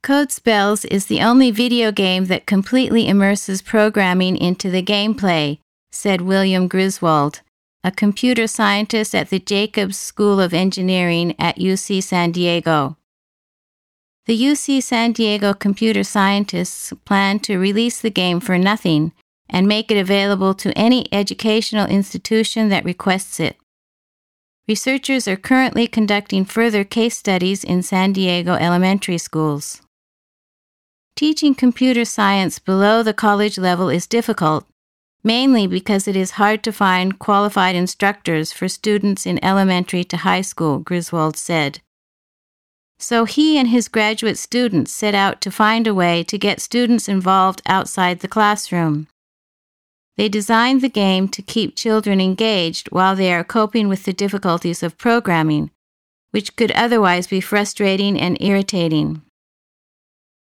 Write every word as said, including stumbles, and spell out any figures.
Code Spells is the only video game that completely immerses programming into the gameplay, said William Griswold, a computer scientist at the Jacobs School of Engineering at U C San Diego. The U C San Diego computer scientists plan to release the game for nothing and make it available to any educational institution that requests it. Researchers are currently conducting further case studies in San Diego elementary schools. Teaching computer science below the college level is difficult, mainly because it is hard to find qualified instructors for students in elementary to high school, Griswold said. So he and his graduate students set out to find a way to get students involved outside the classroom. They designed the game to keep children engaged while they are coping with the difficulties of programming, which could otherwise be frustrating and irritating.